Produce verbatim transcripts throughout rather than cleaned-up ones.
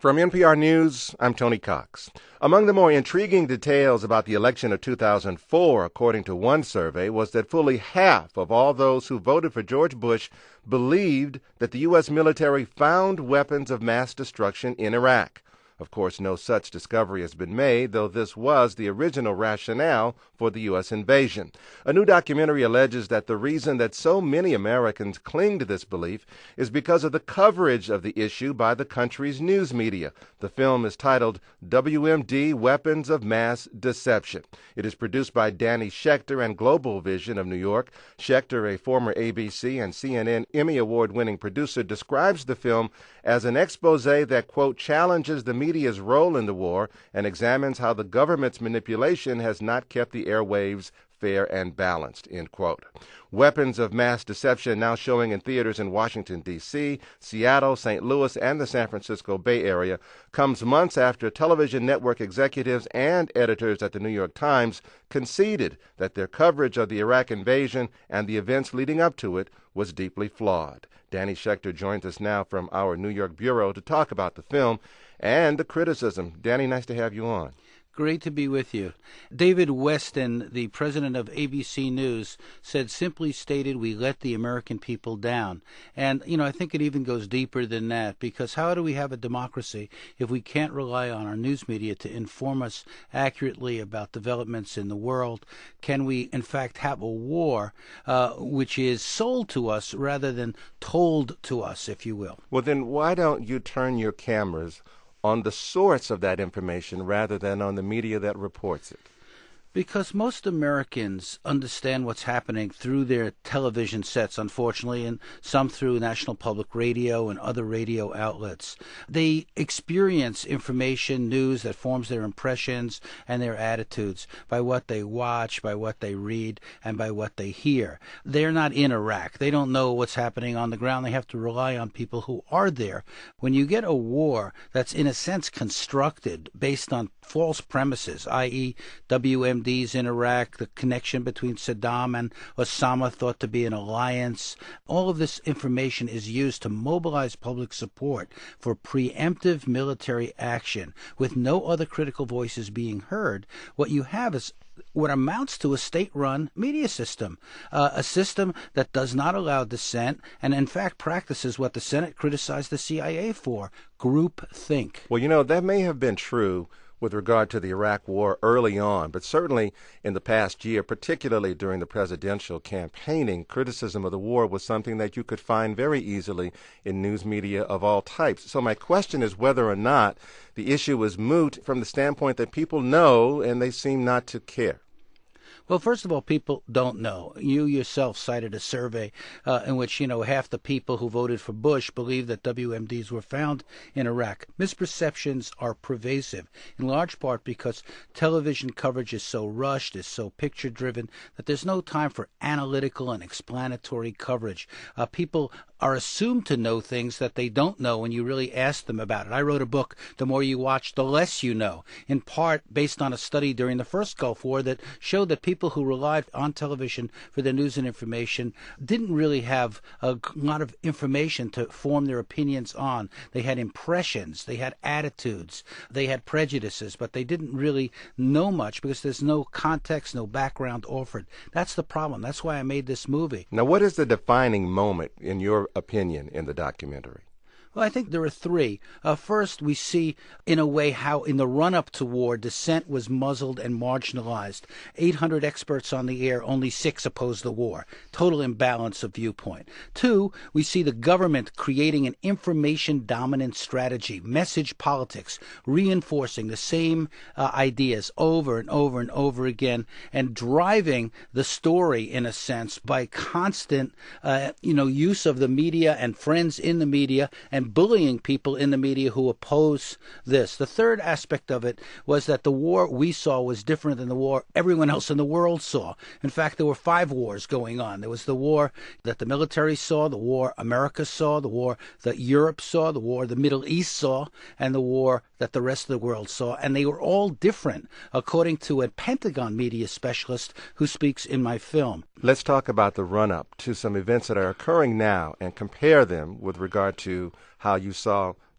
From N P R News, I'm Tony Cox. Among the more intriguing details about the election of two thousand four, according to one survey, was that fully half of all those who voted for George Bush believed that the U S military found weapons of mass destruction in Iraq. Of course, no such discovery has been made, though this was the original rationale for the U S invasion. A new documentary alleges that the reason that so many Americans cling to this belief is because of the coverage of the issue by the country's news media. The film is titled W M D Weapons of Mass Deception. It is produced by Danny Schechter and Global Vision of New York. Schechter, a former A B C and C N N Emmy Award-winning producer, describes the film as an expose that, quote, challenges the media's role in the war and examines how the government's manipulation has not kept the airwaves fair and balanced, end quote. Weapons of Mass Deception, now showing in theaters in Washington, D C, Seattle, Saint Louis, and the San Francisco Bay Area, comes months after television network executives and editors at the New York Times conceded that their coverage of the Iraq invasion and the events leading up to it was deeply flawed. Danny Schechter joins us now from our New York bureau to talk about the film and the criticism. Danny, nice to have you on. Great to be with you. David Westin, the president of A B C News, said, simply stated, we let the American people down. And, you know, I think it even goes deeper than that, because how do we have a democracy if we can't rely on our news media to inform us accurately about developments in the world? Can we, in fact, have a war uh, which is sold to us rather than told to us, if you will? Well, then why don't you turn your cameras on the source of that information rather than on the media that reports it? Because most Americans understand what's happening through their television sets, unfortunately, and some through National Public Radio and other radio outlets. They experience information, news that forms their impressions and their attitudes by what they watch, by what they read, and by what they hear. They're not in Iraq. They don't know what's happening on the ground. They have to rely on people who are there. When you get a war that's, in a sense, constructed based on false premises, that is, W M Ds in Iraq, the connection between Saddam and Osama thought to be an alliance. All of this information is used to mobilize public support for preemptive military action with no other critical voices being heard. What you have is what amounts to a state-run media system, uh, a system that does not allow dissent and, in fact, practices what the Senate criticized the C I A for, groupthink. Well, you know, that may have been true with regard to the Iraq War early on, but certainly in the past year, particularly during the presidential campaigning, criticism of the war was something that you could find very easily in news media of all types. So my question is whether or not the issue is moot from the standpoint that people know and they seem not to care. Well, first of all, people don't know. You yourself cited a survey uh, in which, you know, half the people who voted for Bush believe that W M Ds were found in Iraq. Misperceptions are pervasive, in large part because television coverage is so rushed, is so picture-driven, that there's no time for analytical and explanatory coverage. Uh, people are assumed to know things that they don't know when you really ask them about it. I wrote a book, The More You Watch, The Less You Know, in part based on a study during the first Gulf War that showed that people who relied on television for their news and information didn't really have a lot of information to form their opinions on. They had impressions, they had attitudes, they had prejudices, but they didn't really know much because there's no context, no background offered. That's the problem. That's why I made this movie. Now, what is the defining moment, in your opinion, in the documentary? Well, I think there are three. Uh, first, we see, in a way, how in the run-up to war, dissent was muzzled and marginalized. eight hundred experts on the air, only six opposed the war. Total imbalance of viewpoint. Two, we see the government creating an information-dominant strategy, message politics, reinforcing the same uh, ideas over and over and over again, and driving the story, in a sense, by constant, uh, you know, use of the media and friends in the media, and and bullying people in the media who oppose this. The third aspect of it was that the war we saw was different than the war everyone else in the world saw. In fact, there were five wars going on. There was the war that the military saw, the war America saw, the war that Europe saw, the war the Middle East saw, and the war that the rest of the world saw. And they were all different, according to a Pentagon media specialist who speaks in my film. Let's talk about the run-up to some events that are occurring now and compare them with regard to how you saw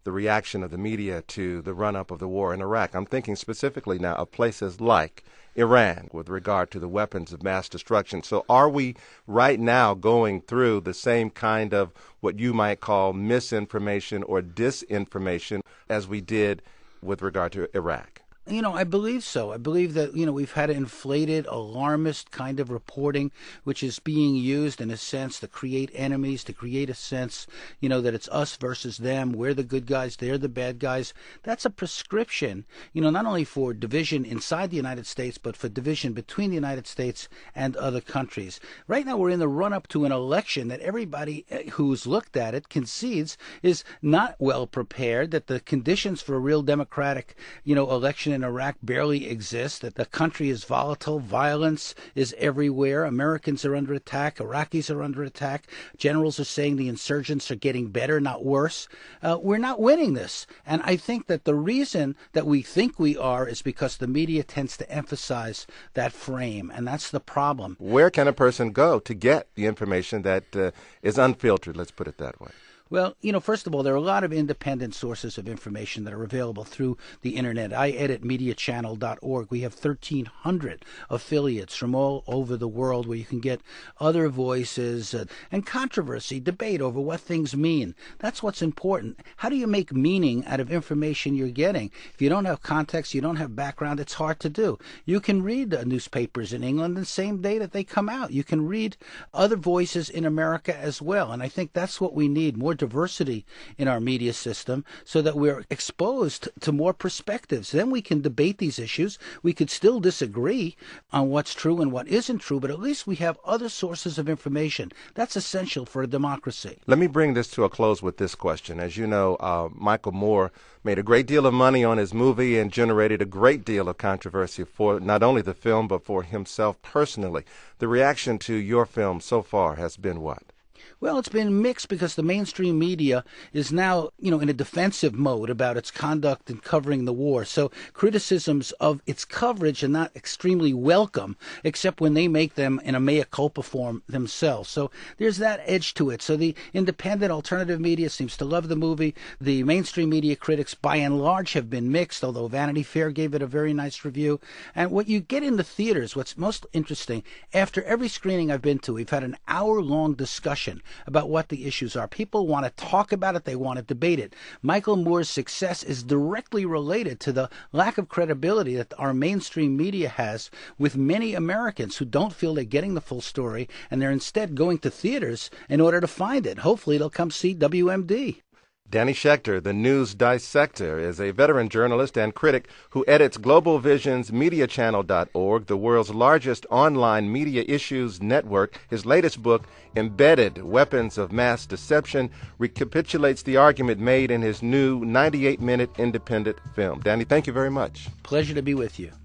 the reaction of the media to the run-up of the war in Iraq. I'm thinking specifically now of places like Iran with regard to the weapons of mass destruction. So are we right now going through the same kind of what you might call misinformation or disinformation as we did with regard to Iraq? You know, I believe so. I believe that, you know, we've had inflated, alarmist kind of reporting, which is being used in a sense to create enemies, to create a sense, you know, that it's us versus them. We're the good guys, they're the bad guys. That's a prescription, you know, not only for division inside the United States, but for division between the United States and other countries. Right now, we're in the run-up to an election that everybody who's looked at it concedes is not well prepared, that the conditions for a real democratic, you know, election in Iraq barely exists, that the country is volatile, violence is everywhere, Americans are under attack, Iraqis are under attack, generals are saying the insurgents are getting better, not worse. Uh, we're not winning this. And I think that the reason that we think we are is because the media tends to emphasize that frame, and that's the problem. Where can a person go to get the information that uh, is unfiltered, let's put it that way? Well, you know, first of all, there are a lot of independent sources of information that are available through the Internet. I edit media channel dot org. We have thirteen hundred affiliates from all over the world where you can get other voices uh, and controversy, debate over what things mean. That's what's important. How do you make meaning out of information you're getting? If you don't have context, you don't have background, it's hard to do. You can read uh, newspapers in England the same day that they come out. You can read other voices in America as well. And I think that's what we need, more diversity in our media system so that we're exposed to more perspectives. Then we can debate these issues. We could still disagree on what's true and what isn't true, but at least we have other sources of information. That's essential for a democracy. Let me bring this to a close with this question. As you know, uh, Michael Moore made a great deal of money on his movie and generated a great deal of controversy for not only the film, but for himself personally. The reaction to your film so far has been what? Well, it's been mixed because the mainstream media is now, you know, in a defensive mode about its conduct in covering the war. So criticisms of its coverage are not extremely welcome, except when they make them in a mea culpa form themselves. So there's that edge to it. So the independent alternative media seems to love the movie. The mainstream media critics, by and large, have been mixed, although Vanity Fair gave it a very nice review. And what you get in the theaters, what's most interesting, after every screening I've been to, we've had an hour-long discussion about what the issues are. People want to talk about it. They want to debate it. Michael Moore's success is directly related to the lack of credibility that our mainstream media has with many Americans who don't feel they're getting the full story, and they're instead going to theaters in order to find it. Hopefully they'll come see W M D. Danny Schechter, the news dissector, is a veteran journalist and critic who edits Global Vision's media channel dot org, the world's largest online media issues network. His latest book, Embedded: Weapons of Mass Deception, recapitulates the argument made in his new ninety-eight minute independent film. Danny, thank you very much. Pleasure to be with you.